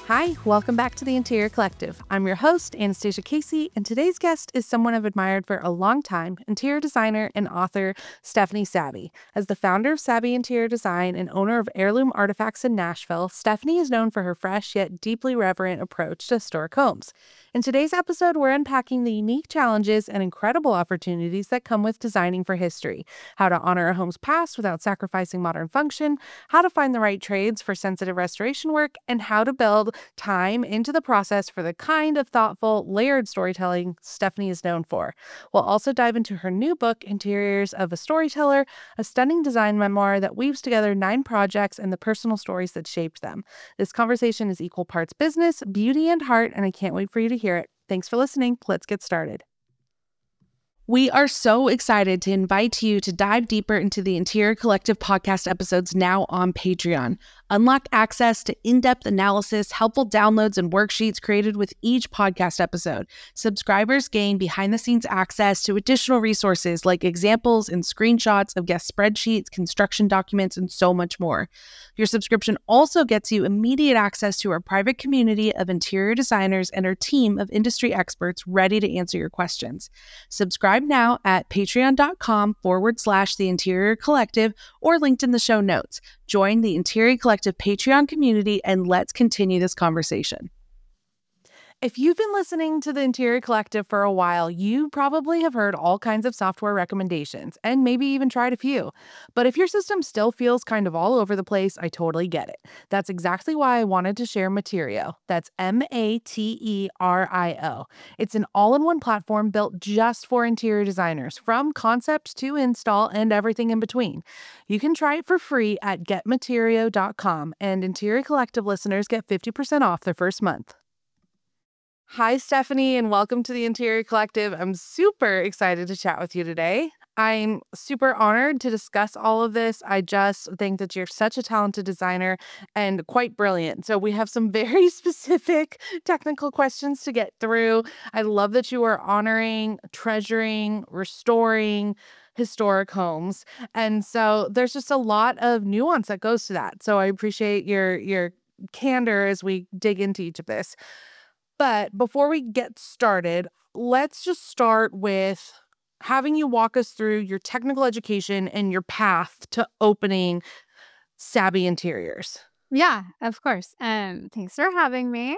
Hi, welcome back to the Interior Collective. I'm your host, Anastasia Casey, and today's guest is someone I've admired for a long time, interior designer and author Stephanie Savvy. As the founder of Savvy Interior Design and owner of Heirloom Artifacts in Nashville, Stephanie is known for her fresh yet deeply reverent approach to historic homes. In today's episode, we're unpacking the unique challenges and incredible opportunities that come with designing for history, how to honor a home's past without sacrificing modern function, how to find the right trades for sensitive restoration work, and how to build time into the process for the kind of thoughtful, layered storytelling Stephanie is known for. We'll also dive into her new book, Interiors of a Storyteller, a stunning design memoir that weaves together 9 projects and the personal stories that shaped them. This conversation is equal parts business, beauty, and heart, and I can't wait for you to hear it. Thanks for listening. Let's get started. We are so excited to invite you to dive deeper into the Interior Collective podcast episodes now on Patreon. Unlock access to in-depth analysis, helpful downloads, and worksheets created with each podcast episode. Subscribers gain behind-the-scenes access to additional resources like examples and screenshots of guest spreadsheets, construction documents, and so much more. Your subscription also gets you immediate access to our private community of interior designers and our team of industry experts ready to answer your questions. Subscribe now at patreon.com/The Interior Collective or linked in the show notes. Join the Interior Collective Patreon community and let's continue this conversation. If you've been listening to the Interior Collective for a while, you probably have heard all kinds of software recommendations and maybe even tried a few. But if your system still feels kind of all over the place, I totally get it. That's exactly why I wanted to share Materio. That's Materio. It's an all-in-one platform built just for interior designers, from concept to install and everything in between. You can try it for free at getmaterio.com, and Interior Collective listeners get 50% off their first month. Hi, Stephanie, and welcome to the Interior Collective. I'm super excited to chat with you today. I'm super honored to discuss all of this. I just think that you're such a talented designer and quite brilliant. So we have some very specific technical questions to get through. I love that you are honoring, treasuring, restoring historic homes. And so there's just a lot of nuance that goes to that. So I appreciate your candor as we dig into each of this. But before we get started, let's just start with having you walk us through your technical education and your path to opening Savvy Interiors. Yeah, of course. Thanks for having me.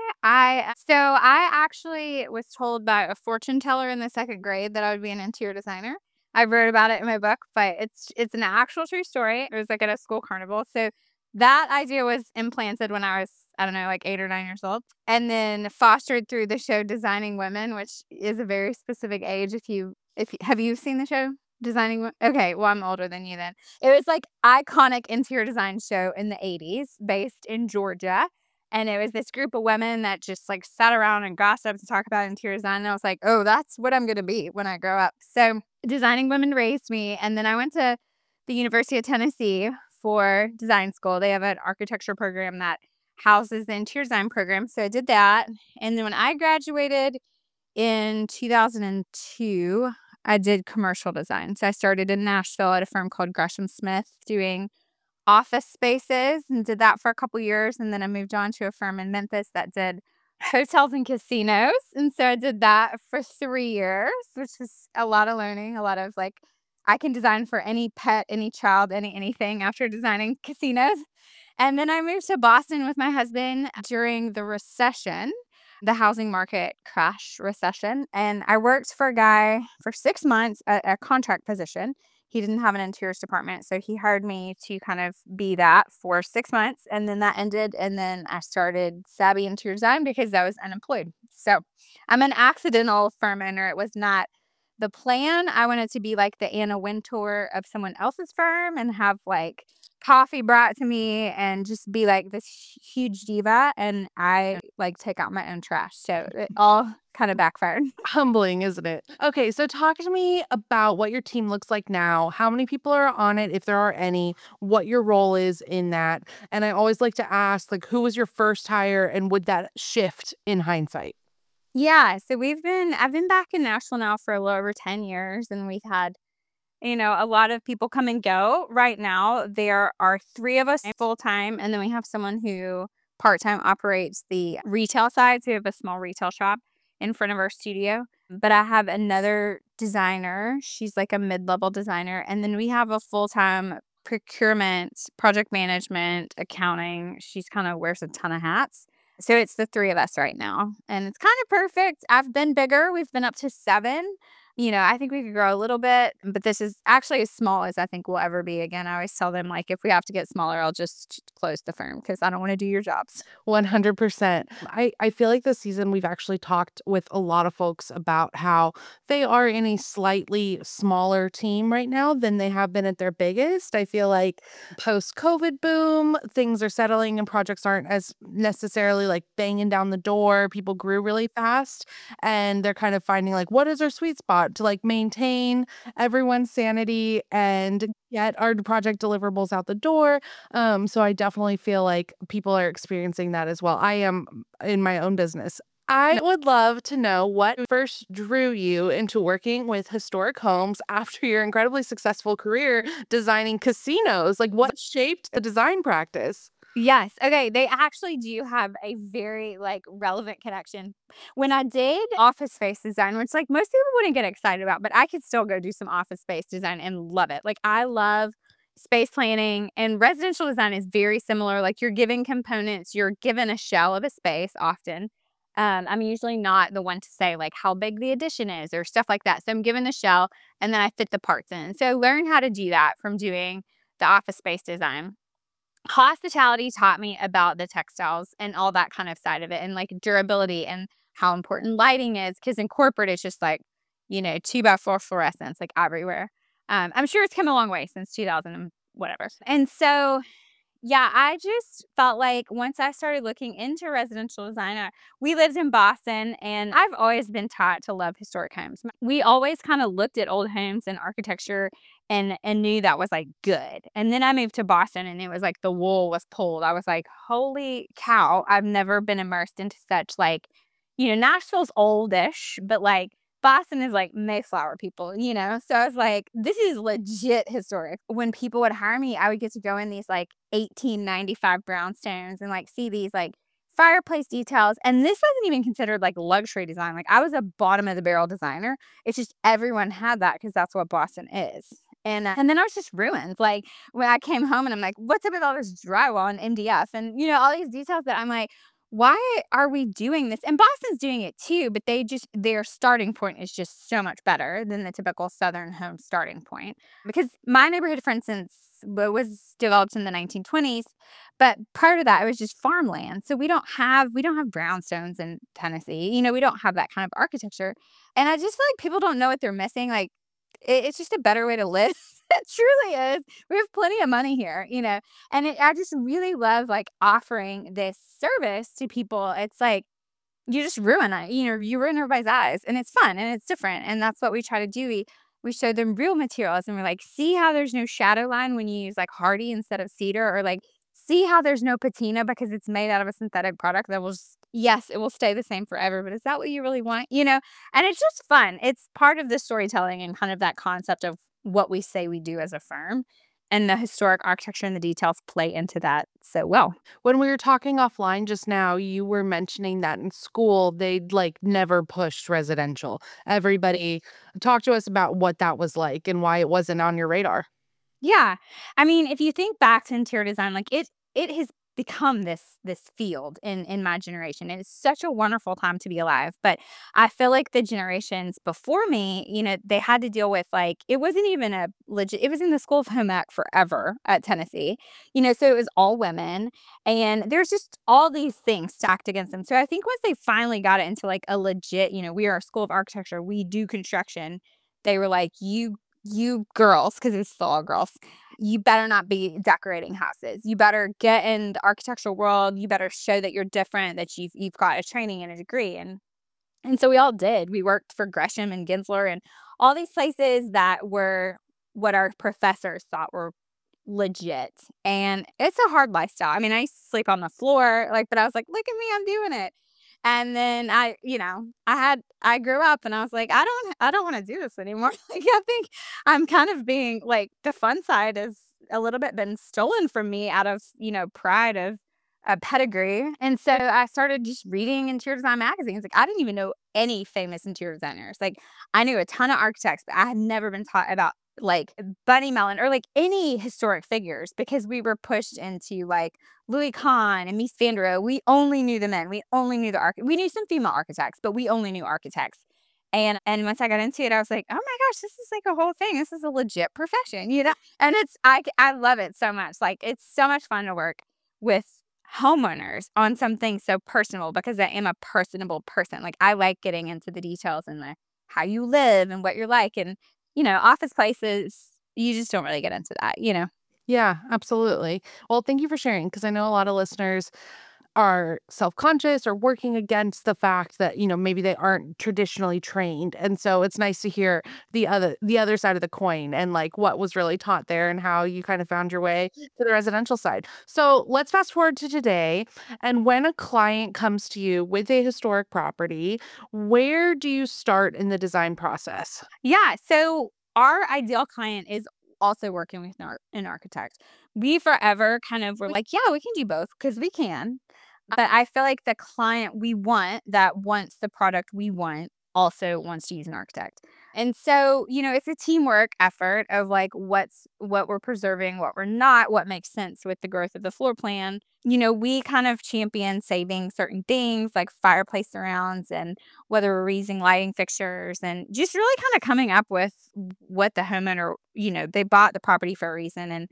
I actually was told by a fortune teller in the second grade that I would be an interior designer. I wrote about it in my book, but it's an actual true story. It was like at a school carnival. So that idea was implanted when I was, I don't know, like 8 or 9 years old, and then fostered through the show Designing Women, which is a very specific age. If you have you seen the show Designing Women? Okay, well I'm older than you then. It was like iconic interior design show in the 80s based in Georgia. And it was this group of women that just like sat around and gossiped and talked about interior design. And I was like, oh, that's what I'm going to be when I grow up. So Designing Women raised me. And then I went to the University of Tennessee for design school. They have an architecture program that houses the interior design program. So I did that. And then when I graduated in 2002, I did commercial design. So I started in Nashville at a firm called Gresham Smith doing office spaces and did that for a couple years. And then I moved on to a firm in Memphis that did hotels and casinos. And so I did that for 3 years, which was a lot of learning, a lot of like, I can design for any pet, any child, anything after designing casinos. And then I moved to Boston with my husband during the recession, the housing market crash recession. And I worked for a guy for 6 months at a contract position. He didn't have an interiors department, so he hired me to kind of be that for 6 months. And then that ended. And then I started Savvy Interior Design because I was unemployed. So I'm an accidental firm owner. It was not the plan. I wanted to be like the Anna Wintour of someone else's firm and have like coffee brought to me and just be like this huge diva. And I like take out my own trash. So it all kind of backfired. Humbling, isn't it? Okay, so talk to me about what your team looks like now, how many people are on it, if there are any, what your role is in that. And I always like to ask, like, who was your first hire and would that shift in hindsight? Yeah, so I've been back in Nashville now for a little over 10 years, and we've had, a lot of people come and go. Right now, there are 3 of us full time, and then we have someone who part-time operates the retail side, so we have a small retail shop in front of our studio. But I have another designer. She's like a mid-level designer. And then we have a full-time procurement, project management, accounting. She's kind of wears a ton of hats. So it's the three of us right now. And it's kind of perfect. I've been bigger. We've been up to 7. I think we could grow a little bit, but this is actually as small as I think we'll ever be again. I always tell them, like, if we have to get smaller, I'll just close the firm because I don't want to do your jobs. 100%. I feel like this season we've actually talked with a lot of folks about how they are in a slightly smaller team right now than they have been at their biggest. I feel like post-COVID boom, things are settling and projects aren't as necessarily like banging down the door. People grew really fast and they're kind of finding like what is our sweet spot to like maintain everyone's sanity and get our project deliverables out the door. So I definitely feel like people are experiencing that as well. I am in my own business. I would love to know what first drew you into working with historic homes after your incredibly successful career designing casinos. Like, what shaped the design practice? Yes. Okay. They actually do have a very like relevant connection. When I did office space design, which like most people wouldn't get excited about, but I could still go do some office space design and love it. Like I love space planning and residential design is very similar. Like you're given components, you're given a shell of a space often. I'm usually not the one to say like how big the addition is or stuff like that. So I'm given the shell and then I fit the parts in. So learn how to do that from doing the office space design. Hospitality taught me about the textiles and all that kind of side of it and like durability and how important lighting is because in corporate it's just like 2x4 fluorescence like everywhere. I'm sure it's come a long way since 2000 and whatever. And so yeah, I just felt like once I started looking into residential design, we lived in Boston, and I've always been taught to love historic homes. We always kind of looked at old homes and architecture and knew that was like good. And then I moved to Boston, and it was like the wool was pulled. I was like, holy cow! I've never been immersed into such like, Nashville's oldish, but like Boston is like Mayflower people. So I was like, this is legit historic. When people would hire me, I would get to go in these like 1895 brownstones and like see these like fireplace details. And this wasn't even considered like luxury design. Like I was a bottom of the barrel designer. It's just everyone had that because that's what Boston is. And then I was just ruined. Like when I came home and I'm like, what's up with all this drywall and MDF and all these details that I'm like, why are we doing this? And Boston's doing it too, but their starting point is just so much better than the typical Southern home starting point. Because my neighborhood, for instance, was developed in the 1920s, but prior to that, it was just farmland. So we don't have brownstones in Tennessee. We don't have that kind of architecture. And I just feel like people don't know what they're missing. Like it's just a better way to live. It truly is. We have plenty of money here. And I just really love like offering this service to people. It's like you just ruin it. You ruin everybody's eyes, and it's fun and it's different. And that's what we try to do. We show them real materials, and we're like, see how there's no shadow line when you use like hardy instead of cedar, or like see how there's no patina because it's made out of a synthetic product that will just, yes, it will stay the same forever. But is that what you really want? And it's just fun. It's part of the storytelling and kind of that concept of what we say we do as a firm. And the historic architecture and the details play into that so well. When we were talking offline just now, you were mentioning that in school they'd like never pushed residential. Everybody talk to us about what that was like and why it wasn't on your radar. Yeah. I mean, if you think back to interior design, like it has become this field in my generation. And it's such a wonderful time to be alive. But I feel like the generations before me, they had to deal with like it wasn't even a legit it was in the School of Home Ec forever at Tennessee. So it was all women and there's just all these things stacked against them. So I think once they finally got it into like a legit, we are a school of architecture, we do construction, they were like, you girls, because it was still all girls, you better not be decorating houses. You better get in the architectural world. You better show that you're different, that you've got a training and a degree. And so we all did. We worked for Gresham and Gensler and all these places that were what our professors thought were legit. And it's a hard lifestyle. I mean, I used to sleep on the floor, like, but I was like, look at me, I'm doing it. And then I grew up and I was like, I don't want to do this anymore. Like I think I'm kind of being like the fun side is a little bit been stolen from me out of, pride of a pedigree. And so I started just reading interior design magazines. Like, I didn't even know any famous interior designers. Like, I knew a ton of architects, but I had never been taught about like Bunny Mellon or like any historic figures because we were pushed into like Louis Kahn and Mies van der Rohe. We only knew the men. We only knew we knew some female architects, but we only knew architects. And once I got into it, I was like, oh my gosh, this is like a whole thing. This is a legit profession, you know? And I love it so much. Like, it's so much fun to work with homeowners on something so personal because I am a personable person. Like, I like getting into the details and the how you live and what you're like. And, office places, you just don't really get into that. Yeah, absolutely. Well, thank you for sharing because I know a lot of listeners are self-conscious or working against the fact that, maybe they aren't traditionally trained. And so it's nice to hear the other side of the coin and like what was really taught there and how you kind of found your way to the residential side. So let's fast forward to today. And when a client comes to you with a historic property, where do you start in the design process? Yeah. So our ideal client is also working with an architect. We forever kind of were like, yeah, we can do both because we can. But I feel like the client we want that wants the product we want also wants to use an architect. And so, it's a teamwork effort of like what we're preserving, what we're not, what makes sense with the growth of the floor plan. We kind of champion saving certain things like fireplace surrounds and whether we're using lighting fixtures and just really kind of coming up with what the homeowner, they bought the property for a reason and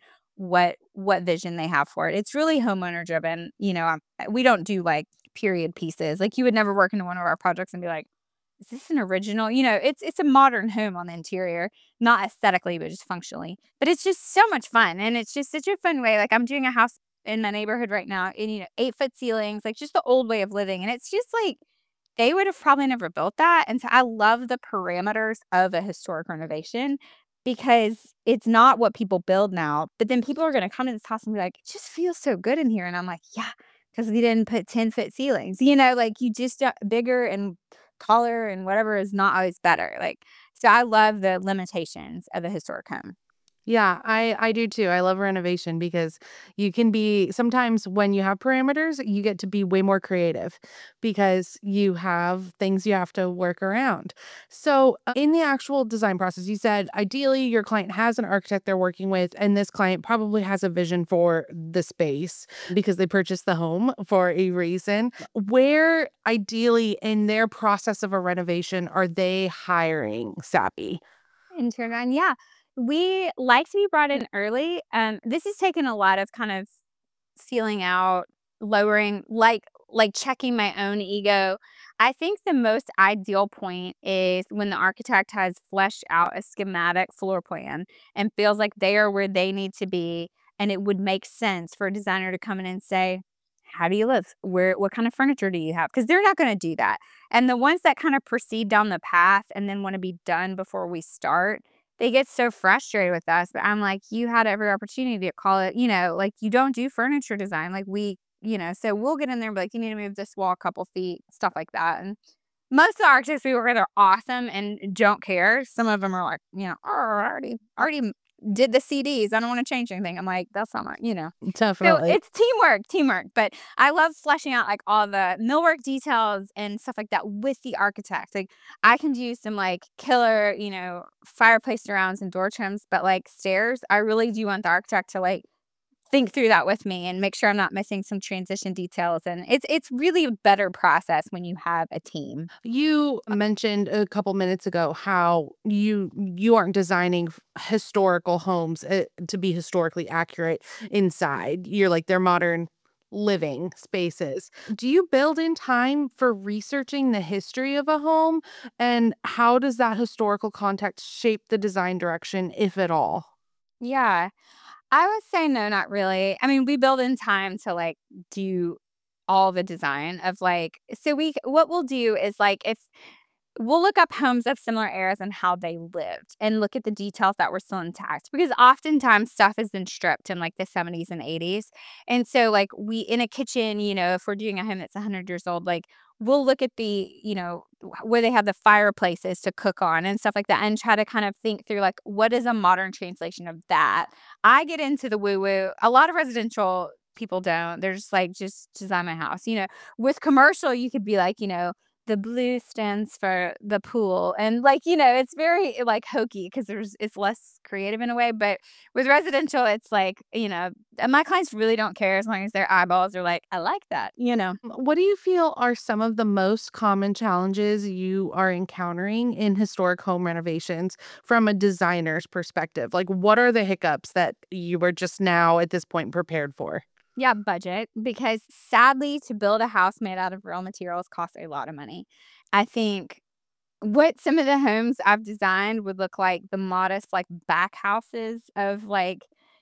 what vision they have for it. It's really homeowner driven. We don't do like period pieces. Like, you would never work into one of our projects and be like, is this an original? It's a modern home on the interior, not aesthetically, but just functionally. But it's just so much fun. And it's just such a fun way. Like, I'm doing a house in my neighborhood right now and 8-foot ceilings, like just the old way of living. And it's just like they would have probably never built that. And so I love the parameters of a historic renovation because it's not what people build now. But then people are going to come to this house and be like, it just feels so good in here. And I'm like, yeah, because we didn't put 10-foot ceilings, like you just bigger and taller and whatever is not always better. Like, so I love the limitations of a historic home. Yeah, I do too. I love renovation because you can be sometimes when you have parameters, you get to be way more creative because you have things you have to work around. So, in the actual design process, you said ideally your client has an architect they're working with, and this client probably has a vision for the space because they purchased the home for a reason. Where ideally in their process of a renovation are they hiring Savvy? Interior design, yeah. We like to be brought in early. This has taken a lot of kind of feeling out, lowering, like checking my own ego. I think the most ideal point is when the architect has fleshed out a schematic floor plan and feels like they are where they need to be, and it would make sense for a designer to come in and say, "How do you live? What kind of furniture do you have?" Because they're not going to do that. And the ones that kind of proceed down the path and then want to be done before we start, they get so frustrated with us, but I'm like, "You had every opportunity to call it," like, "You don't do furniture design, like, so we'll get in there and be like, "You need to move this wall a couple feet," stuff like that, and most of the architects we work with are awesome and don't care. Some of them are like, "Oh, I already did the CDs, I don't wanna change anything." I'm like, "That's not my." So Definitely. it's teamwork, but I love fleshing out, like, all the millwork details and stuff like that with the architect. Like, I can do some, like, killer, fireplace surrounds and door trims, but, like, stairs, I really do want the architect to, like, think through that with me and make sure I'm not missing some transition details, and it's really a better process when you have a team. You mentioned a couple minutes ago how you aren't designing historical homes to be historically accurate inside. You're like they're modern living spaces. Do you build in time for researching the history of a home and how does that historical context shape the design direction if at all? Yeah. I would say no, not really. I mean, we build in time to, like, do all the design of, like so we what we'll do is, like, if we'll look up homes of similar eras and how they lived and look at the details that were still intact because oftentimes stuff has been stripped in, like, the 70s and 80s, and so, like, we in a kitchen, if we're doing a home that's 100 years old, like, we'll look at the, where they have the fireplaces to cook on and stuff like that and try to kind of think through, like, what is a modern translation of that? I get into the woo-woo. A lot of residential people don't. They're just like, "Just design my house." With commercial, you could be like, the blue stands for the pool, and, like, it's very, like, hokey because it's less creative in a way, but with residential, it's like, and my clients really don't care as long as their eyeballs are like, "I like that." What do you feel are some of the most common challenges you are encountering in historic home renovations from a designer's perspective? Like, what are the hiccups that you were just now at this point prepared for? Yeah, budget, because sadly, to build a house made out of real materials costs a lot of money. I think what some of the homes I've designed would look like the modest, like, back houses of, like,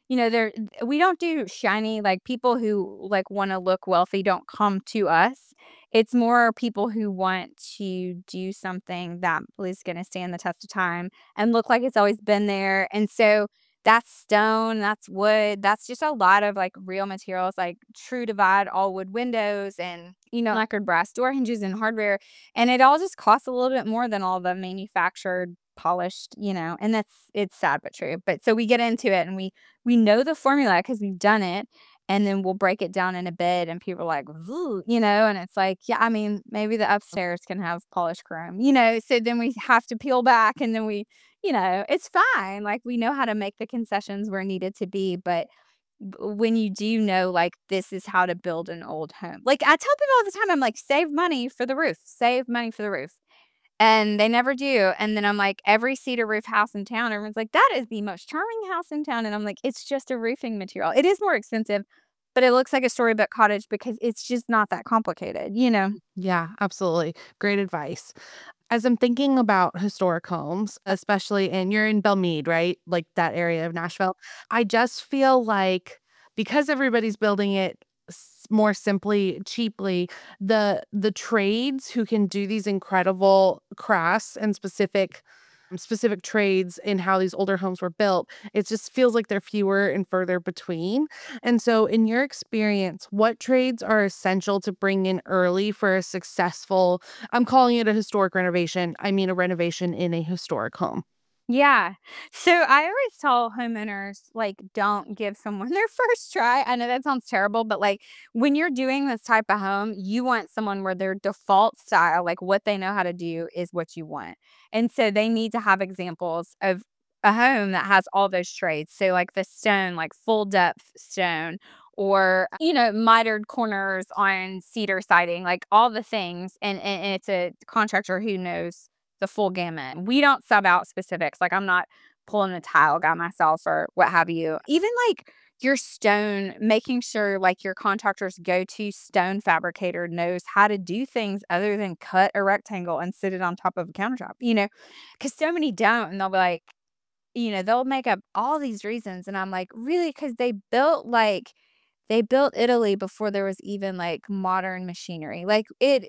we don't do shiny, like, people who, like, wanna look wealthy don't come to us. It's more people who want to do something that is gonna stand the test of time and look like it's always been there, and so that's stone, that's wood, that's just a lot of, like, real materials, like true divide all wood windows and, lacquered brass door hinges and hardware, and it all just costs a little bit more than all the manufactured, polished, and it's sad but true. But so we get into it and we know the formula because 'cause we've done it, and then we'll break it down in a bid and people are like, "Ooh," and it's like, yeah, I mean, maybe the upstairs can have polished chrome, so then we have to peel back and then it's fine. Like, we know how to make the concessions where needed to be, but when you do know, like, this is how to build an old home. Like, I tell people all the time, I'm like, "Save money for the roof. Save money for the roof." And they never do. And then I'm like, every cedar roof house in town, everyone's like, "That is the most charming house in town." And I'm like, "It's just a roofing material." It is more expensive, but it looks like a storybook cottage because it's just not that complicated. Yeah, absolutely. Great advice. As I'm thinking about historic homes, especially and you're in Belmead, right? Like that area of Nashville. I just feel like because everybody's building it more simply, cheaply, the trades who can do these incredible crafts and specific trades in how these older homes were built, it just feels like they're fewer and further between. And so, in your experience, what trades are essential to bring in early for a successful, I'm calling it a historic renovation, I mean a renovation in a historic home? Yeah. So I always tell homeowners, like, don't give someone their first try. I know that sounds terrible, but like when you're doing this type of home, you want someone where their default style, like what they know how to do, is what you want. And so they need to have examples of a home that has all those trades. So, like the stone, like full depth stone, or, mitered corners on cedar siding, like all the things. And it's a contractor who knows the full gamut. We don't sub out specifics. Like, I'm not pulling a tile guy myself or what have you. Even like your stone, making sure like your contractor's go-to stone fabricator knows how to do things other than cut a rectangle and sit it on top of a countertop. Because so many don't, and they'll be like, they'll make up all these reasons, and I'm like, really? Because they built Italy before there was even, like, modern machinery. Like,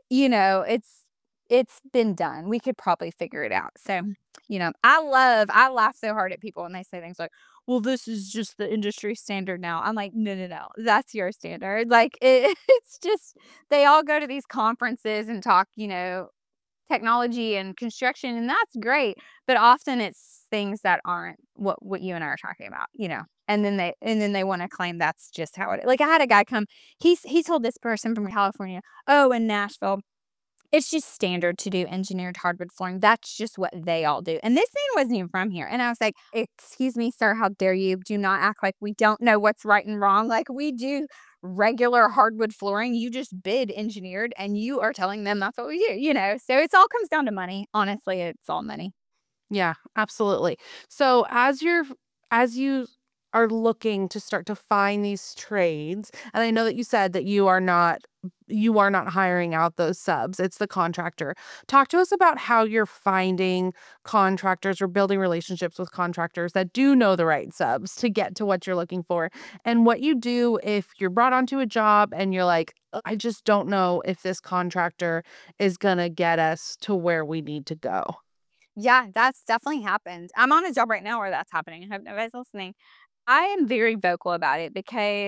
it's been done. We could probably figure it out. So, I laugh so hard at people when they say things like, "Well, this is just the industry standard now." I'm like, "No, no, no. That's your standard." Like, it's just they all go to these conferences and talk, technology and construction, and that's great, but often it's things that aren't what you and I are talking about. And then they wanna claim that's just how it is. Like, I had a guy come, he told this person from California, "Oh, in Nashville, it's just standard to do engineered hardwood flooring. That's just what they all do." And this man wasn't even from here. And I was like, "Excuse me, sir, how dare you? Do not act like we don't know what's right and wrong. Like, we do regular hardwood flooring. You just bid engineered and you are telling them that's what we do." So it's all comes down to money. Honestly, it's all money. Yeah, absolutely. So as you are looking to start to find these trades, and I know that you said that you are not hiring out those subs, it's the contractor. Talk to us about how you're finding contractors or building relationships with contractors that do know the right subs to get to what you're looking for, and what you do if you're brought onto a job and you're like, I just don't know if this contractor is gonna get us to where we need to go. Yeah, that's definitely happened. I'm on a job right now where that's happening. I hope nobody's listening. I am very vocal about it because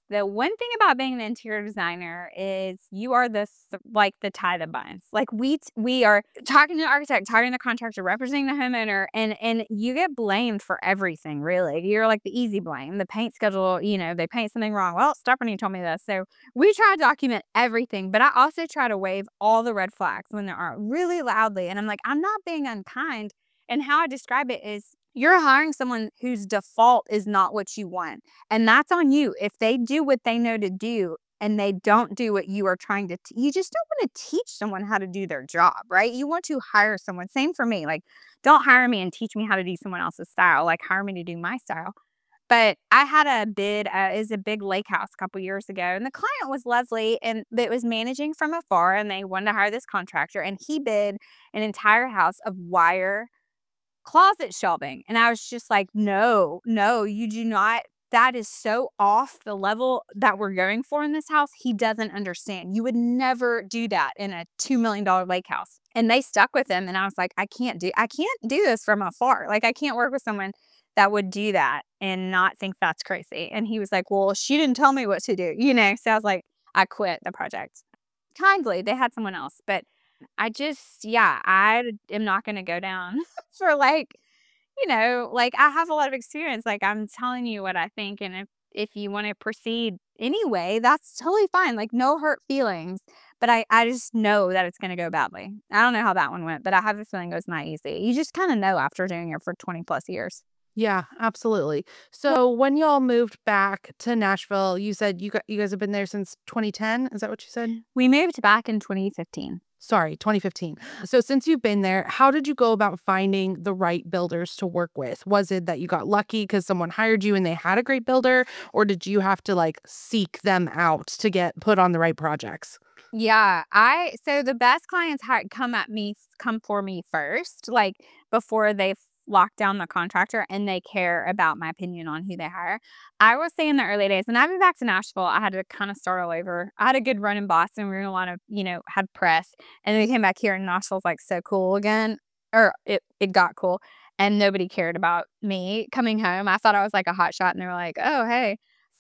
The one thing about being an interior designer is you are like the tie that binds. Like we are talking to the architect, talking to the contractor, representing the homeowner, and you get blamed for everything. Really, you're like the easy blame. The paint schedule, they paint something wrong. Well, Stephanie told me this, so we try to document everything. But I also try to wave all the red flags when there are really loudly. And I'm like, I'm not being unkind. And how I describe it is, you're hiring someone whose default is not what you want. And that's on you. If they do what they know to do and they don't do what you are trying to, you just don't want to teach someone how to do their job, right? You want to hire someone. Same for me. Like, don't hire me and teach me how to do someone else's style. Like, hire me to do my style. But I had a bid, is a big lake house a couple years ago, and the client was lovely, and it was managing from afar, and they wanted to hire this contractor, and he bid an entire house of wire closet shelving. And I was just like, no, no, you do not. That is so off the level that we're going for in this house. He doesn't understand. You would never do that in a $2 million lake house. And they stuck with him. And I was like, I can't do this from afar. Like, I can't work with someone that would do that and not think that's crazy. And he was like, well, she didn't tell me what to do, So I was like, I quit the project. Kindly, they had someone else, but I am not going to go down for like I have a lot of experience. Like, I'm telling you what I think. And if you want to proceed anyway, that's totally fine. Like, no hurt feelings. But I just know that it's going to go badly. I don't know how that one went, but I have a feeling it was not easy. You just kind of know after doing it for 20 plus years. Yeah, absolutely. So when y'all moved back to Nashville, you said you guys have been there since 2010. Is that what you said? We moved back in 2015. Sorry, 2015. So since you've been there, how did you go about finding the right builders to work with? Was it that you got lucky because someone hired you and they had a great builder, or did you have to like seek them out to get put on the right projects? Yeah, so the best clients had come for me first, like before they've locked down the contractor and they care about my opinion on who they hire. I will say in the early days, and I've been back to Nashville, I had to kind of start all over. I had a good run in Boston. We were in a lot of, had press. And then we came back here and Nashville's like so cool again. Or it got cool. And nobody cared about me coming home. I thought I was like a hot shot and they were like, oh, hey.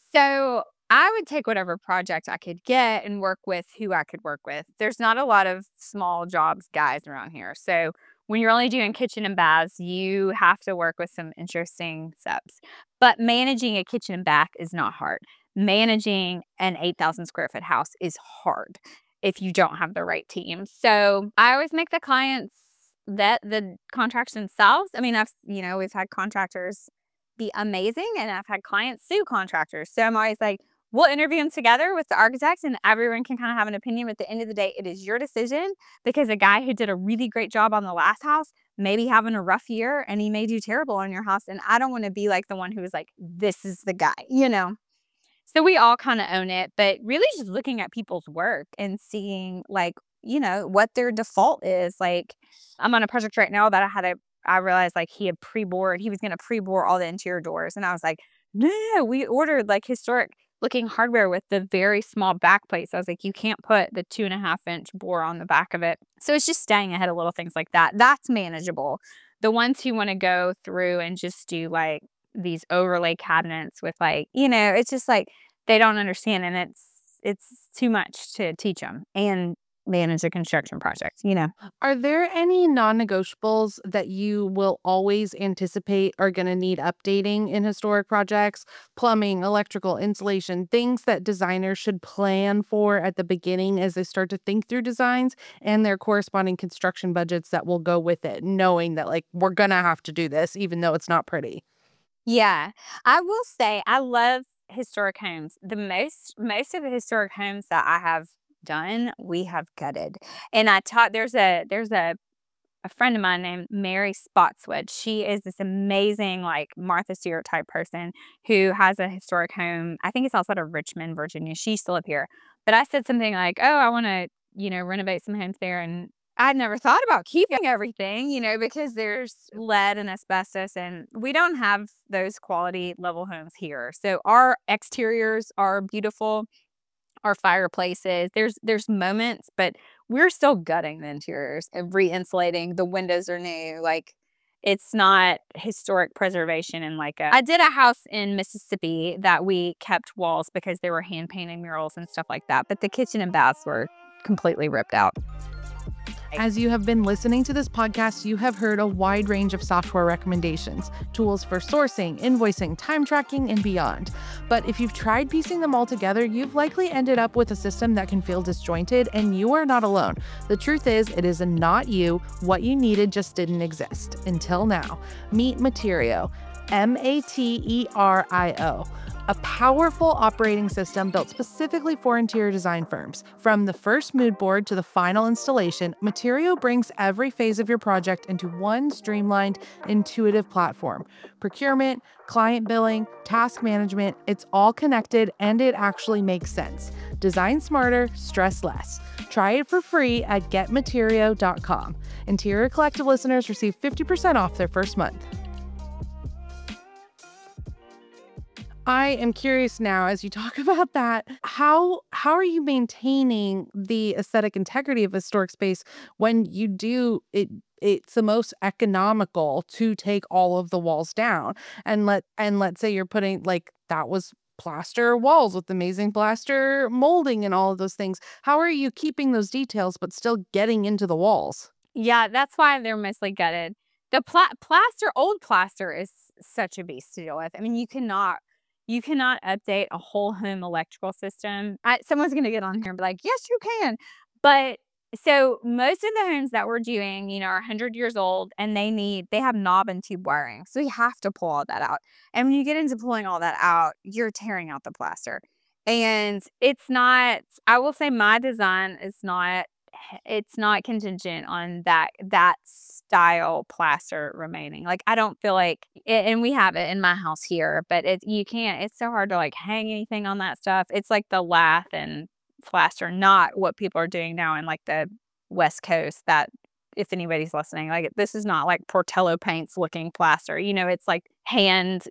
So I would take whatever project I could get and work with who I could work with. There's not a lot of small jobs guys around here. So when you're only doing kitchen and baths, you have to work with some interesting subs. But managing a kitchen and bath is not hard. Managing an 8,000 square foot house is hard if you don't have the right team. So I always make the clients vet the contracts themselves. I mean, we've had contractors be amazing and I've had clients sue contractors. So I'm always like, we'll interview them together with the architects and everyone can kind of have an opinion. But at the end of the day, it is your decision because a guy who did a really great job on the last house may be having a rough year and he may do terrible on your house. And I don't want to be like the one who is like, this is the guy. So we all kind of own it, but really just looking at people's work and seeing like, what their default is. Like, I'm on a project right now that I realized like he was going to pre-bore all the interior doors. And I was like, no, we ordered like historic looking hardware with the very small back plates. I was like, you can't put the 2.5-inch bore on the back of it. So it's just staying ahead of little things like that. That's manageable. The ones who want to go through and just do like these overlay cabinets with like, it's just like they don't understand and it's too much to teach them and manage a construction project. Are there any non-negotiables that you will always anticipate are going to need updating in historic projects? Plumbing, electrical, insulation, things that designers should plan for at the beginning as they start to think through designs and their corresponding construction budgets that will go with it, knowing that like we're going to have to do this even though it's not pretty. Yeah. I will say I love historic homes. The most of the historic homes that I have done, we have gutted. And I taught there's a friend of mine named Mary Spotswood. She is this amazing, like Martha Stewart type person who has a historic home. I think it's outside of Richmond, Virginia. She's still up here. But I said something like, oh, I want to, renovate some homes there. And I'd never thought about keeping everything, because there's lead and asbestos, and we don't have those quality level homes here. So our exteriors are beautiful, our fireplaces. There's moments, but we're still gutting the interiors and re-insulating. The windows are new. Like, It's not historic preservation and like I did a house in Mississippi that we kept walls because they were hand painting murals and stuff like that, but the kitchen and baths were completely ripped out. As you have been listening to this podcast, you have heard a wide range of software recommendations, tools for sourcing, invoicing, time tracking, and beyond. But if you've tried piecing them all together, you've likely ended up with a system that can feel disjointed, and you are not alone. The truth is, it is not you. What you needed just didn't exist until now. Meet Materio, Materio. A powerful operating system built specifically for interior design firms. From the first mood board to the final installation, Materio brings every phase of your project into one streamlined, intuitive platform. Procurement, client billing, task management, it's all connected and it actually makes sense. Design smarter, stress less. Try it for free at getmaterio.com. Interior Collective listeners receive 50% off their first month. I am curious now, as you talk about that, how are you maintaining the aesthetic integrity of a historic space when you do it? It's the most economical to take all of the walls down and let's say you're putting like that was plaster walls with amazing plaster molding and all of those things. How are you keeping those details but still getting into the walls? Yeah, that's why they're mostly gutted. The old plaster is such a beast to deal with. I mean, you cannot update a whole home electrical system. Someone's gonna get on here and be like, "Yes, you can." But so most of the homes that we're doing, are 100 years old and they have knob and tube wiring. So you have to pull all that out. And when you get into pulling all that out, you're tearing out the plaster. And it's not, I will say my design is not it's not contingent on that style plaster remaining. Like, I don't feel like and we have it in my house here, but you can't it's so hard to, like, hang anything on that stuff. It's like the lath and plaster, not what people are doing now in, like, the West Coast that if anybody's listening, like, this is not like Portello paints looking plaster, it's like hand,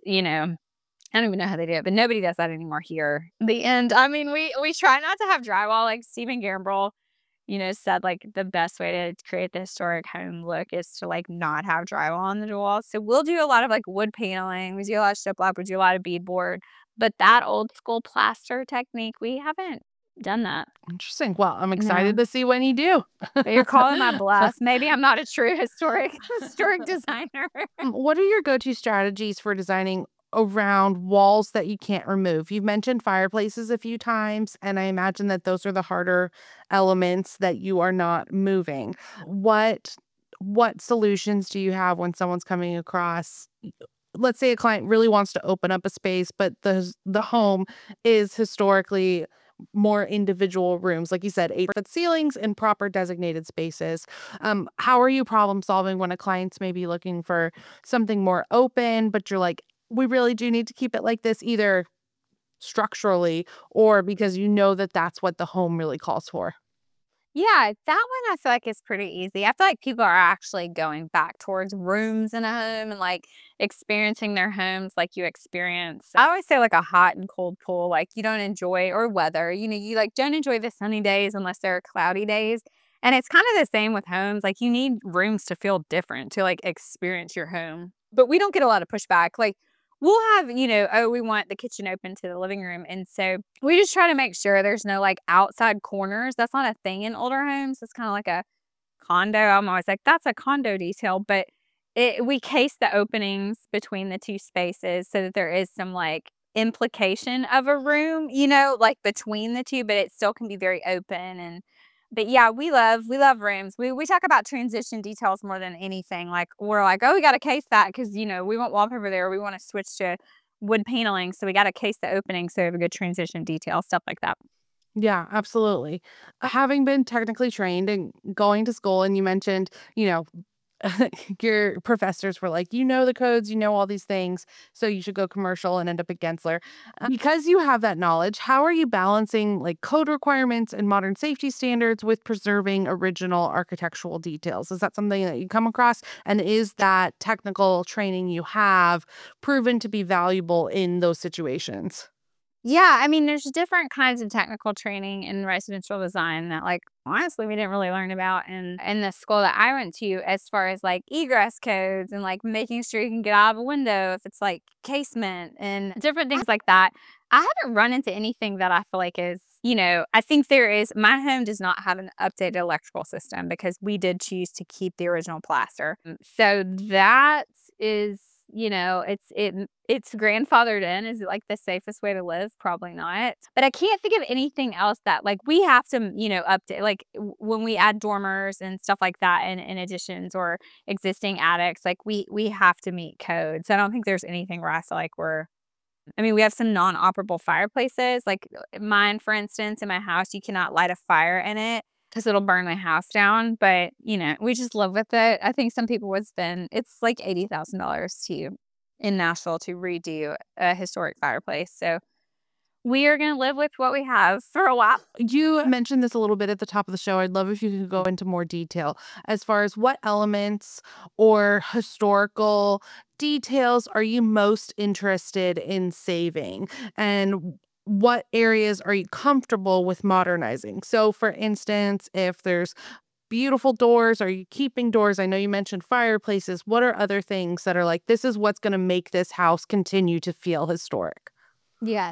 I don't even know how they do it, but nobody does that anymore here. The end I mean, we try not to have drywall, like Stephen Gambrell said like the best way to create the historic home look is to like not have drywall on the walls. So we'll do a lot of like wood paneling. We do a lot of shiplap. We do a lot of beadboard. But that old school plaster technique, we haven't done that. Interesting. Well, I'm No. excited to see when you do. But you're calling my bluff. Maybe I'm not a true historic designer. What are your go-to strategies for designing around walls that you can't remove? You've mentioned fireplaces a few times, and I imagine that those are the harder elements that you are not moving. What what solutions do you have when someone's coming across? Let's say a client really wants to open up a space, but the home is historically more individual rooms, like you said, 8-foot ceilings in proper designated spaces. How are you problem solving when a client's maybe looking for something more open, but you're like, we really do need to keep it like this, either structurally or because you know that that's what the home really calls for? Yeah, that one I feel like is pretty easy. I feel like people are actually going back towards rooms in a home and like experiencing their homes like you experience. I always say like a hot and cold pool, like you don't enjoy or weather, you like don't enjoy the sunny days unless there are cloudy days. And it's kind of the same with homes. Like you need rooms to feel different to like experience your home. But we don't get a lot of pushback. Like we'll have, oh, we want the kitchen open to the living room. And so we just try to make sure there's no like outside corners. That's not a thing in older homes. It's kind of like a condo. I'm always like, that's a condo detail. But we case the openings between the two spaces so that there is some like implication of a room, like between the two, but it still can be very open and but yeah, we love rooms. We talk about transition details more than anything. Like we're like, oh, we got to case that because we want wallpaper there. We want to switch to wood paneling, so we got to case the opening so we have a good transition detail, stuff like that. Yeah, absolutely. Having been technically trained and going to school, and you mentioned, your professors were like, the codes, all these things, so you should go commercial and end up at Gensler. Because you have that knowledge, how are you balancing like code requirements and modern safety standards with preserving original architectural details? Is that something that you come across? And is that technical training you have proven to be valuable in those situations? Yeah, I mean, there's different kinds of technical training in residential design that, like, honestly, we didn't really learn about in the school that I went to, as far as like egress codes and like making sure you can get out of a window if it's like casement and different things like that. I haven't run into anything that I feel like is, I think there is. My home does not have an updated electrical system because we did choose to keep the original plaster. So that is, it's grandfathered in. Is it like the safest way to live? Probably not. But I can't think of anything else that like we have to, update. Like when we add dormers and stuff like that in additions or existing attics, like we have to meet codes. I don't think there's anything where I feel like I mean, we have some non-operable fireplaces. Like mine, for instance, in my house, you cannot light a fire in it because it'll burn my house down. But, we just live with it. I think some people would spend, it's like $80,000 in Nashville to redo a historic fireplace. So we are going to live with what we have for a while. You mentioned this a little bit at the top of the show. I'd love if you could go into more detail as far as what elements or historical details are you most interested in saving, and what areas are you comfortable with modernizing? So, for instance, if there's beautiful doors, are you keeping doors? I know you mentioned fireplaces. What are other things that are like, this is what's going to make this house continue to feel historic? Yes.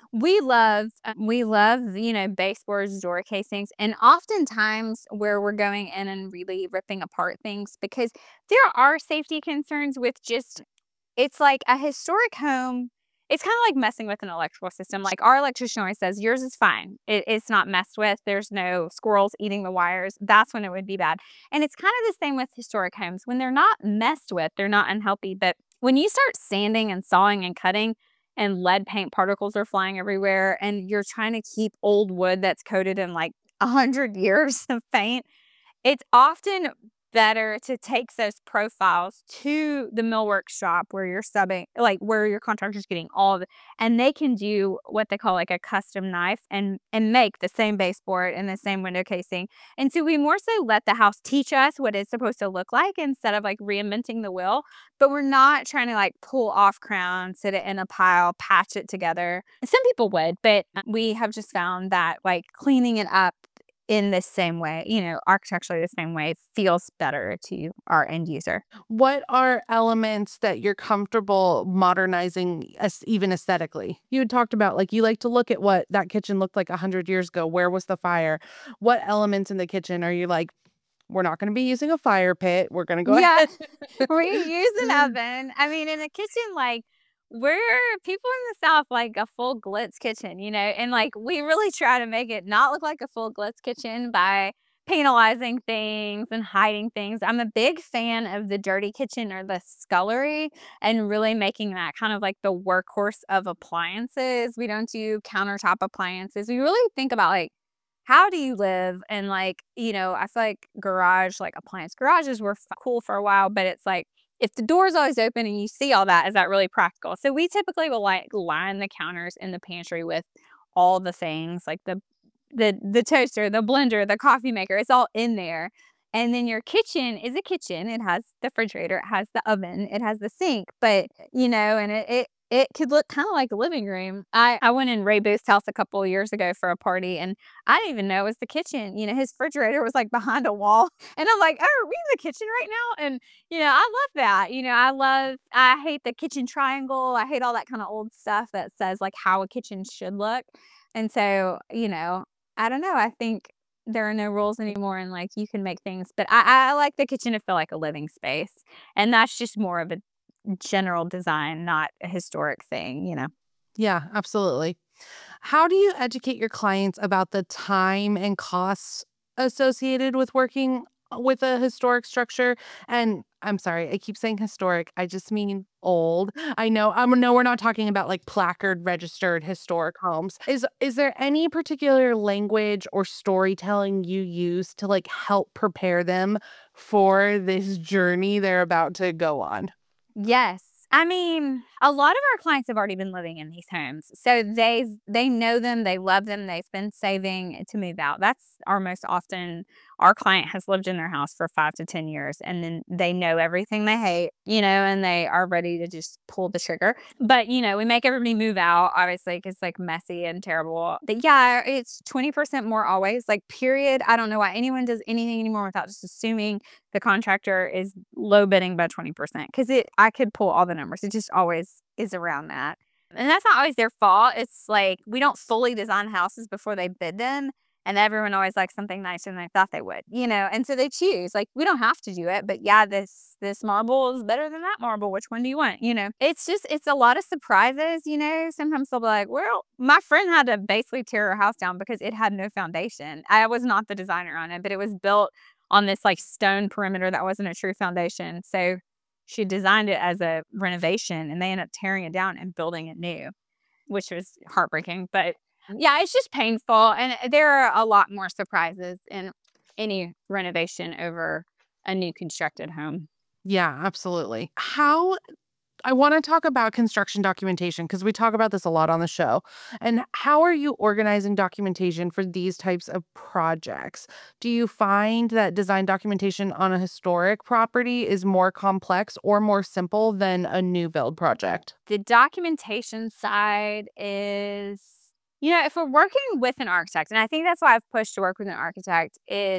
We love, baseboards, door casings, and oftentimes where we're going in and really ripping apart things because there are safety concerns with just it's like a historic home. It's kind of like messing with an electrical system. Like our electrician always says, yours is fine. It's not messed with. There's no squirrels eating the wires. That's when it would be bad. And it's kind of the same with historic homes. When they're not messed with, they're not unhealthy. But when you start sanding and sawing and cutting, and lead paint particles are flying everywhere, and you're trying to keep old wood that's coated in like 100 years of paint, it's often better to take those profiles to the millwork shop where you're subbing, like where your contractor's getting all of it, and they can do what they call like a custom knife and make the same baseboard and the same window casing. And so we more so let the house teach us what it's supposed to look like instead of like reinventing the wheel. But we're not trying to like pull off crown, sit it in a pile, patch it together. Some people would, but we have just found that like cleaning it up in the same way, architecturally the same way feels better to our end user. What are elements that you're comfortable modernizing as even aesthetically? You had talked about like you like to look at what that kitchen looked like 100 years ago. Where was the fire? What elements in the kitchen are you like, we're not going to be using a fire pit. We're going to go Yeah, ahead. we use an oven. I mean, in the kitchen, like, we're people in the South like a full glitz kitchen, and like we really try to make it not look like a full glitz kitchen by penalizing things and hiding things. I'm a big fan of the dirty kitchen or the scullery and really making that kind of like the workhorse of appliances. We don't do countertop appliances. We really think about like how do you live? And like, I feel like like appliance garages were cool for a while, but it's like, if the door's always open and you see all that, is that really practical? So we typically will like line the counters in the pantry with all the things like the toaster, the blender, the coffee maker, it's all in there. And then your kitchen is a kitchen. It has the refrigerator, it has the oven, it has the sink, but and it could look kind of like a living room. I went in Ray Booth's house a couple of years ago for a party, and I didn't even know it was the kitchen. His refrigerator was like behind a wall, and I'm like, "Oh, are we in the kitchen right now?" And I love that. I hate the kitchen triangle. I hate all that kind of old stuff that says like how a kitchen should look. And so, I don't know. I think there are no rules anymore, and like you can make things, but I like the kitchen to feel like a living space, and that's just more of a general design, not a historic thing. Yeah, absolutely. How do you educate your clients about the time and costs associated with working with a historic structure? And I'm sorry, I keep saying historic. I just mean old. I know we're not talking about like placard registered historic homes. Is there any particular language or storytelling you use to like help prepare them for this journey they're about to go on? Yes. I mean, a lot of our clients have already been living in these homes. So they know them, they love them, they've been saving to move out. That's our most often our client has lived in their house for 5 to 10 years, and then they know everything they hate, and they are ready to just pull the trigger. But, we make everybody move out, obviously, 'cause it's, like, messy and terrible. But, yeah, it's 20% more always, like, period. I don't know why anyone does anything anymore without just assuming the contractor is low bidding by 20%, 'cause I could pull all the numbers. It just always is around that. And that's not always their fault. It's like we don't fully design houses before they bid them, and everyone always likes something nicer than they thought they would, and so they choose. Like, we don't have to do it, but yeah, this marble is better than that marble. Which one do you want? It's a lot of surprises. Sometimes they'll be like, well, my friend had to basically tear her house down because it had no foundation. I was not the designer on it, but it was built on this like stone perimeter that wasn't a true foundation. So she designed it as a renovation, and they ended up tearing it down and building it new, which was heartbreaking. But yeah, it's just painful. And there are a lot more surprises in any renovation over a new constructed home. Yeah, absolutely. I want to talk about construction documentation because we talk about this a lot on the show. And how are you organizing documentation for these types of projects? Do you find that design documentation on a historic property is more complex or more simple than a new build project? The documentation side is, if we're working with an architect, and I think that's why I've pushed to work with an architect,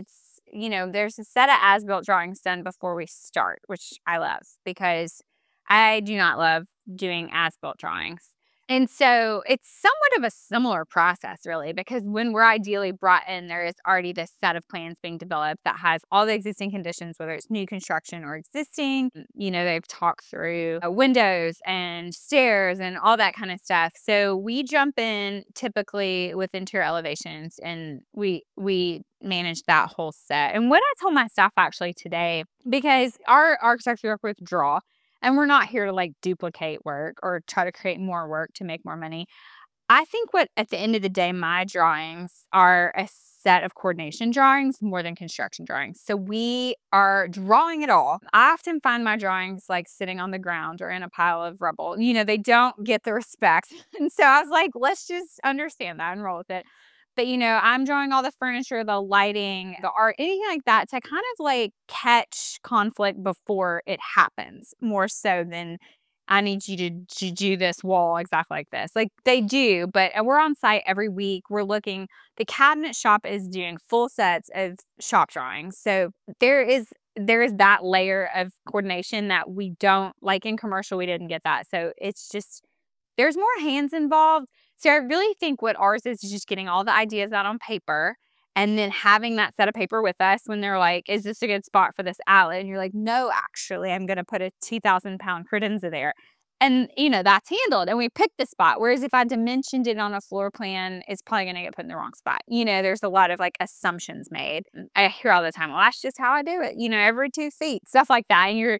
there's a set of as-built drawings done before we start, which I love because I do not love doing as-built drawings. And so it's somewhat of a similar process, really, because when we're ideally brought in, there is already this set of plans being developed that has all the existing conditions, whether it's new construction or existing. They've talked through windows and stairs and all that kind of stuff. So we jump in typically with interior elevations, and we manage that whole set. And what I told my staff actually today, because our architects we work with draw, and we're not here to like duplicate work or try to create more work to make more money. I think at the end of the day, my drawings are a set of coordination drawings more than construction drawings. So we are drawing it all. I often find my drawings like sitting on the ground or in a pile of rubble. They don't get the respect. And so I was like, let's just understand that and roll with it. But, I'm drawing all the furniture, the lighting, the art, anything like that to kind of like catch conflict before it happens more so than I need you to do this wall exactly like this. Like they do, but we're on site every week. We're looking, the cabinet shop is doing full sets of shop drawings. So there is that layer of coordination that we don't like in commercial. We didn't get that. So it's just, there's more hands involved. So I really think what ours is just getting all the ideas out on paper and then having that set of paper with us when they're like, is this a good spot for this outlet? And you're like, no, actually, I'm going to put a 2,000-pound credenza there. And, that's handled. And we picked the spot. Whereas if I dimensioned it on a floor plan, it's probably going to get put in the wrong spot. There's a lot of like assumptions made. I hear all the time, well, that's just how I do it, every 2 feet, stuff like that. And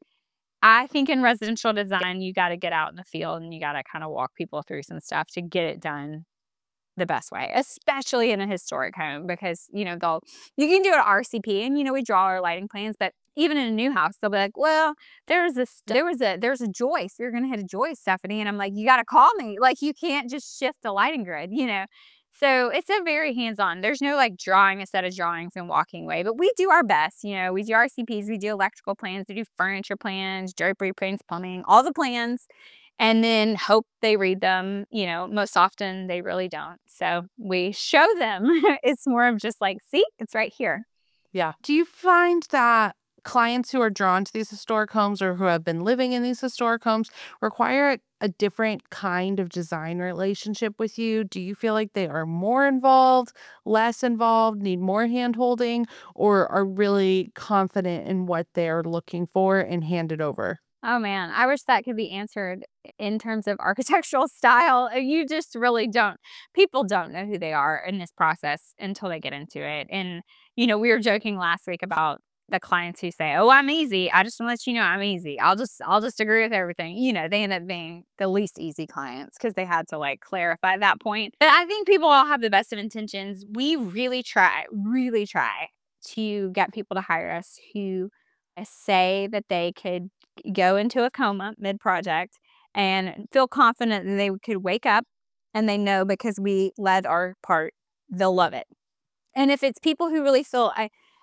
I think in residential design, you got to get out in the field and you got to kind of walk people through some stuff to get it done the best way, especially in a historic home because, you can do it at RCP and, we draw our lighting plans, but even in a new house, they'll be like, well, there's a joist. You're going to hit a joist, Stephanie. And I'm like, you got to call me. Like, you can't just shift the lighting grid, So it's a very hands-on. There's no like drawing a set of drawings and walking away, but we do our best. We do RCPs, we do electrical plans, we do furniture plans, drapery plans, plumbing, all the plans, and then hope they read them. Most often they really don't. So we show them. It's more of just like, see, it's right here. Yeah. Do you find that clients who are drawn to these historic homes or who have been living in these historic homes require a different kind of design relationship with you? Do you feel like they are more involved, less involved, need more hand holding, or are really confident in what they're looking for and hand it over? Oh man, I wish that could be answered in terms of architectural style. You just really don't. People don't know who they are in this process until they get into it. And, we were joking last week about the clients who say, "Oh, I'm easy. I just want to let you know I'm easy. I'll just agree with everything." They end up being the least easy clients because they had to like clarify that point. But I think people all have the best of intentions. We really try to get people to hire us who say that they could go into a coma mid-project and feel confident that they could wake up and they know because we led our part, they'll love it. And if it's people who really feel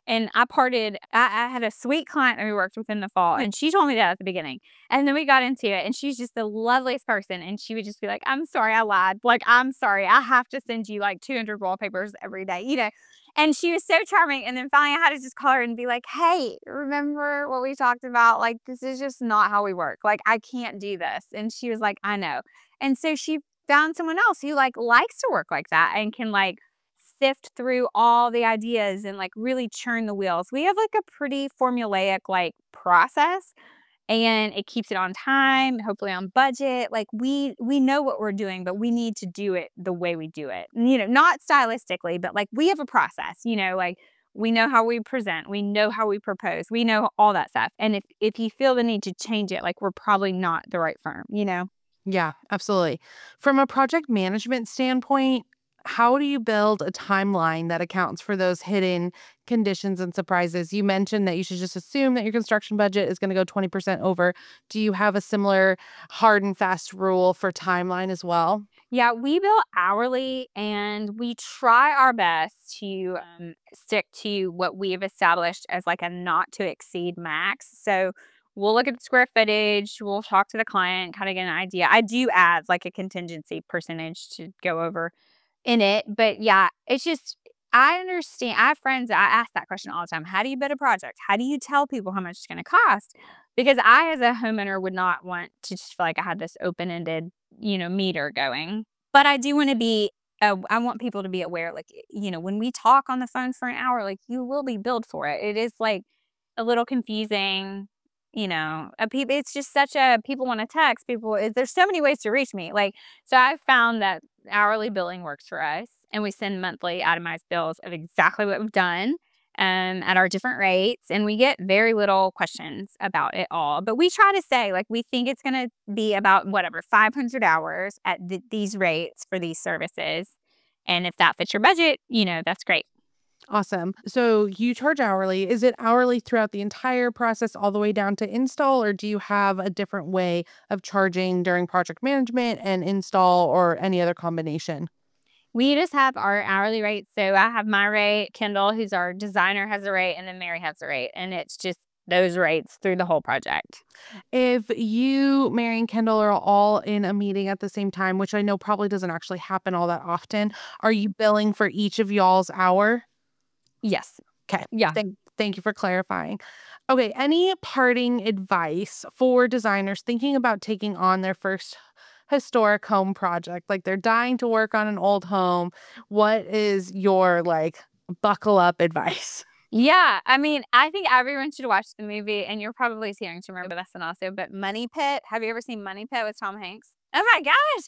And I had a sweet client that we worked with in the fall, and she told me that at the beginning. And then we got into it, and she's just the loveliest person. And she would just be like, I'm sorry, I lied. Like, I'm sorry. I have to send you like 200 wallpapers every day, And she was so charming. And then finally, I had to just call her and be like, hey, remember what we talked about? Like, this is just not how we work. Like, I can't do this. And she was like, I know. And so she found someone else who like likes to work like that and can like sift through all the ideas and like really churn the wheels. We have like a pretty formulaic like process, and it keeps it on time, hopefully on budget. Like we know what we're doing, but we need to do it the way we do it. Not stylistically, but like we have a process, like we know how we present, we know how we propose, we know all that stuff. And if you feel the need to change it, like we're probably not the right firm. Yeah, absolutely. From a project management standpoint, how do you build a timeline that accounts for those hidden conditions and surprises? You mentioned that you should just assume that your construction budget is going to go 20% over. Do you have a similar hard and fast rule for timeline as well? Yeah, we bill hourly and we try our best to stick to what we have established as like a not to exceed max. So we'll look at the square footage, we'll talk to the client, kind of get an idea. I do add like a contingency percentage to go over in it. But yeah, it's just, I understand. I have friends that I ask that question all the time. How do you bid a project? How do you tell people how much it's going to cost? Because I, as a homeowner, would not want to just feel like I had this open ended, meter going. But I do want to be, I want people to be aware, like, when we talk on the phone for an hour, like, you will be billed for it. It is like a little confusing. It's just such a people want to text people. There's so many ways to reach me. Like, so I found that hourly billing works for us, and we send monthly itemized bills of exactly what we've done at our different rates, and we get very little questions about it all. But we try to say, like, we think it's going to be about whatever 500 hours at these rates for these services, and if that fits your budget, that's great. Awesome. So you charge hourly. Is it hourly throughout the entire process all the way down to install, or do you have a different way of charging during project management and install or any other combination? We just have our hourly rate. So I have my rate, Kendall, who's our designer, has a rate, and then Mary has a rate. And it's just those rates through the whole project. If you, Mary, and Kendall are all in a meeting at the same time, which I know probably doesn't actually happen all that often, are you billing for each of y'all's hour? Yes. Okay. Yeah. Thank you for clarifying. Okay. Any parting advice for designers thinking about taking on their first historic home project? Like they're dying to work on an old home. What is your like buckle up advice? Yeah. I mean, I think everyone should watch the movie, and you're probably too young to remember this one also, but Money Pit. Have you ever seen Money Pit with Tom Hanks? Oh my gosh.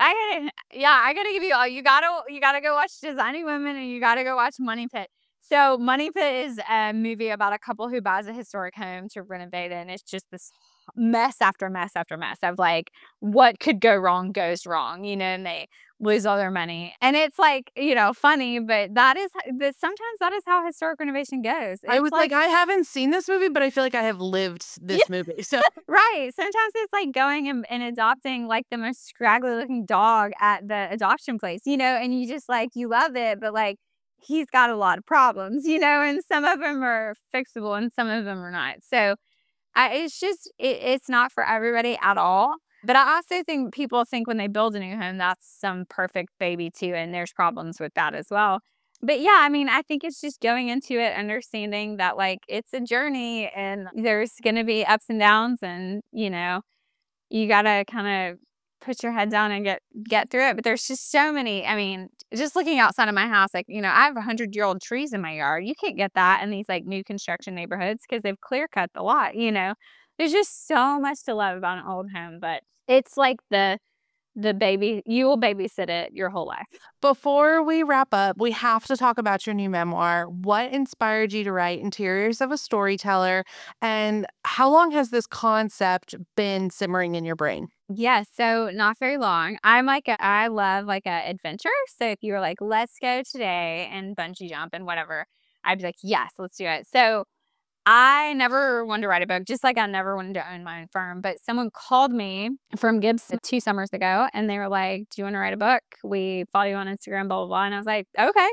I gotta give you all, you gotta go watch Designing Women, and you gotta go watch Money Pit. So Money Pit is a movie about a couple who buys a historic home to renovate it, and it's just this mess after mess after mess of like what could go wrong goes wrong, and they lose all their money. And it's like, funny, but sometimes that is how historic renovation goes. I It's was like, like, I haven't seen this movie, but I feel like I have lived yeah, this movie. So right. Sometimes it's like going and adopting like the most scraggly looking dog at the adoption place, and you just like, you love it, but like, he's got a lot of problems, and some of them are fixable and some of them are not. So it's just it's not for everybody at all. But I also think people think when they build a new home, that's some perfect baby too, and there's problems with that as well. But yeah, I mean, I think it's just going into it, understanding that like it's a journey and there's gonna be ups and downs, and you gotta kind of put your head down and get through it. But there's just so many. I mean, just looking outside of my house, like I have 100-year-old trees in my yard. You can't get that in these like new construction neighborhoods because they've clear cut the lot. There's just so much to love about an old home, but it's like the baby you will babysit it your whole life. before we wrap up, we have to talk about your new memoir. What inspired you to write Interiors of a Storyteller? And how long has this concept been simmering in your brain? Yes, so not very long. I love like a adventure. So if you were like, let's go today and bungee jump and whatever, I'd be like, yes, let's do it. So I never wanted to write a book, just like I never wanted to own my own firm. But someone called me from Gibson 2 summers ago, and they were like, do you want to write a book? We follow you on Instagram, blah, blah, blah. And I was like, okay.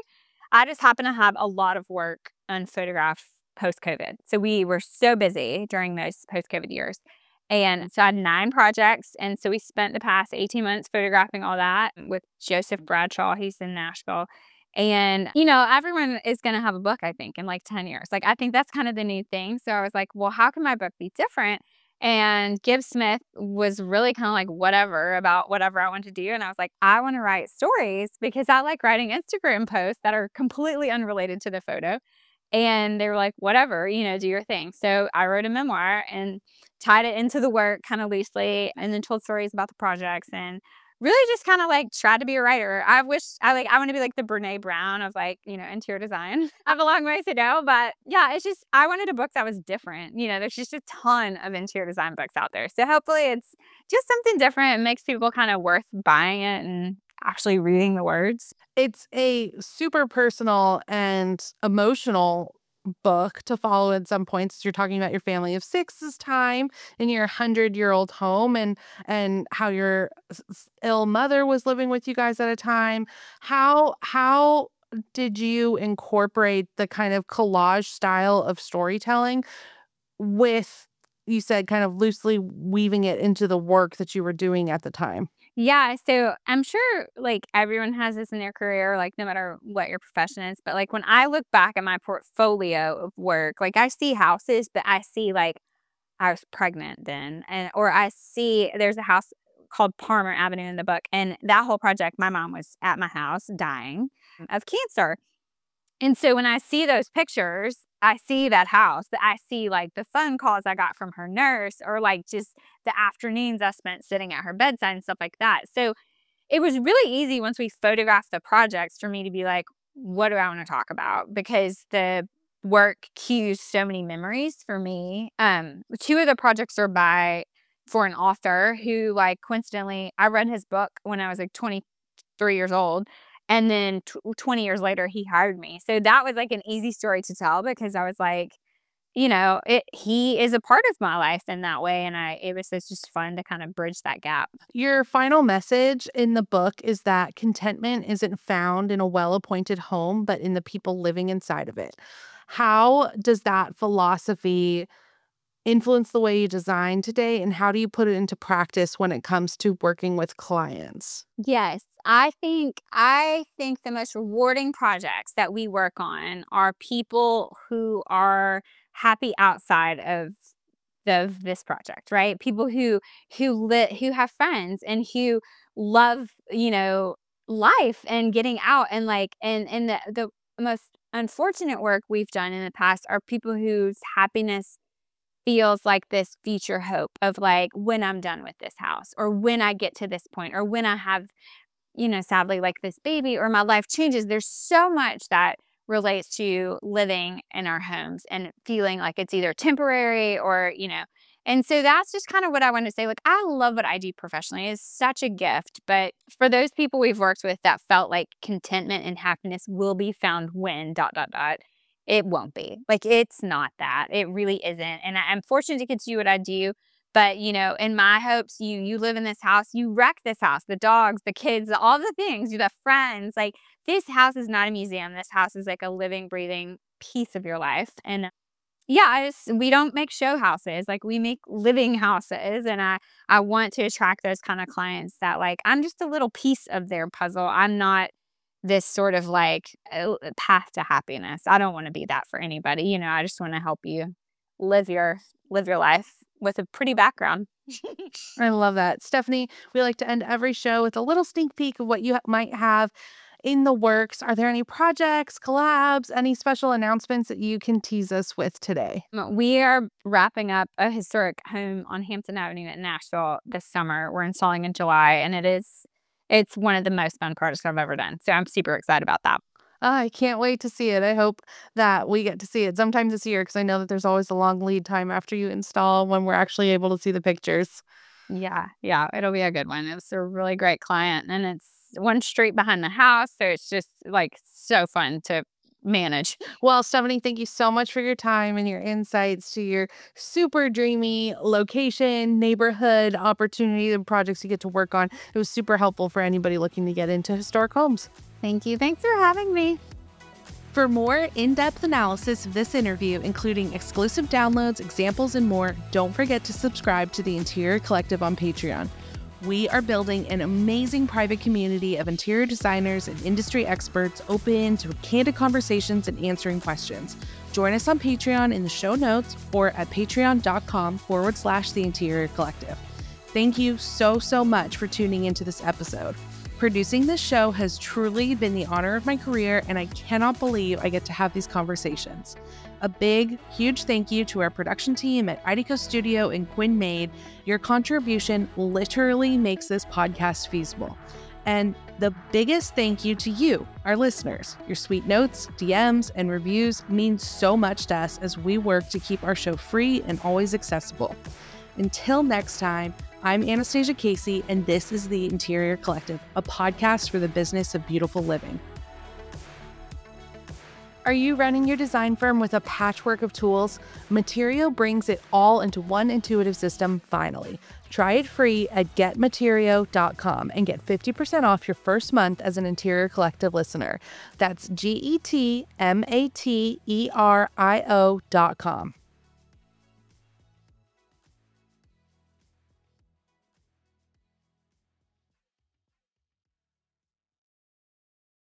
I just happen to have a lot of work on photographs post-COVID. So we were so busy during those post-COVID years. And so I had 9 projects. And so we spent the past 18 months photographing all that with Joseph Bradshaw. He's in Nashville. And, everyone is going to have a book, I think, in like 10 years. Like, I think that's kind of the new thing. So I was like, well, how can my book be different? And Gibbs Smith was really kind of like whatever about whatever I want to do. And I was like, I want to write stories because I like writing Instagram posts that are completely unrelated to the photo. And they were like, whatever, do your thing. So I wrote a memoir and tied it into the work kind of loosely and then told stories about the projects and really just kind of like tried to be a writer. I want to be like the Brene Brown of like, interior design. I have a long ways to go, but yeah, it's just, I wanted a book that was different. There's just a ton of interior design books out there. So hopefully it's just something different. It makes people kind of worth buying it and actually reading the words. It's a super personal and emotional book to follow at some points. You're talking about your family of 6's time in your 100-year-old home and how your ill mother was living with you guys at a time. How did you incorporate the kind of collage style of storytelling with, you said, kind of loosely weaving it into the work that you were doing at the time? Yeah, so I'm sure like everyone has this in their career, like no matter what your profession is. But like when I look back at my portfolio of work, like I see houses, but I see like I was pregnant then, or I see there's a house called Palmer Avenue in the book, and that whole project, my mom was at my house dying of cancer. And so when I see those pictures, I see that house, that I see like the phone calls I got from her nurse or like just the afternoons I spent sitting at her bedside and stuff like that. So it was really easy once we photographed the projects for me to be like, what do I want to talk about? Because the work cues so many memories for me. 2 of the projects are for an author who like coincidentally, I read his book when I was like 23 years old. And then 20 years later, he hired me. So that was like an easy story to tell because I was like, he is a part of my life in that way. And it's just fun to kind of bridge that gap. Your final message in the book is that contentment isn't found in a well-appointed home, but in the people living inside of it. How does that philosophy influence the way you design today, and how do you put it into practice when it comes to working with clients? Yes, I think the most rewarding projects that we work on are people who are happy outside of this project, right? People who have friends and who love, life and getting out and like and the most unfortunate work we've done in the past are people whose happiness feels like this future hope of like when I'm done with this house or when I get to this point or when I have, sadly like this baby or my life changes. There's so much that relates to living in our homes and feeling like it's either temporary or. And so that's just kind of what I want to say. Like, I love what I do professionally. It's such a gift. But for those people we've worked with that felt like contentment and happiness will be found when dot, dot, dot, it won't be. Like, it's not that. It really isn't. And I'm fortunate to get to do what I do. But, in my hopes, you live in this house, you wreck this house, the dogs, the kids, all the things, you have friends. Like, this house is not a museum. This house is like a living, breathing piece of your life. And yeah, we don't make show houses. Like, we make living houses. And I want to attract those kind of clients that like, I'm just a little piece of their puzzle. I'm not this sort of like path to happiness. I don't want to be that for anybody. I just want to help you live your live your life with a pretty background. I love that. Stephanie, we like to end every show with a little sneak peek of what you might have in the works. Are there any projects, collabs, any special announcements that you can tease us with today? We are wrapping up a historic home on Hampton Avenue in Nashville this summer. We're installing in July, and it's one of the most fun projects I've ever done. So I'm super excited about that. I can't wait to see it. I hope that we get to see it sometime this year because I know that there's always a long lead time after you install when we're actually able to see the pictures. Yeah, it'll be a good one. It's a really great client, and it's one street behind the house, so it's just like so fun to manage. Well, Stephanie, thank you so much for your time and your insights to your super dreamy location, neighborhood opportunity, and projects you get to work on. It was super helpful for anybody looking to get into historic homes. Thank you. Thanks for having me. For more in-depth analysis of this interview, including exclusive downloads, examples, and more, don't forget to subscribe to the Interior Collective on Patreon. We are building an amazing private community of interior designers and industry experts open to candid conversations and answering questions. Join us on Patreon in the show notes or at patreon.com/The Interior Collective. Thank you so much for tuning into this episode. Producing this show has truly been the honor of my career, and I cannot believe I get to have these conversations. A big, huge thank you to our production team at IDECO Studio and Quinn Made. Your contribution literally makes this podcast feasible. And the biggest thank you to you, our listeners. Your sweet notes, DMs, and reviews mean so much to us as we work to keep our show free and always accessible. Until next time, I'm Anastasia Casey, and this is The Interior Collective, a podcast for the business of beautiful living. Are you running your design firm with a patchwork of tools? Material brings it all into one intuitive system, finally. Try it free at getmaterio.com and get 50% off your first month as an Interior Collective listener. That's GETMATERIO.com.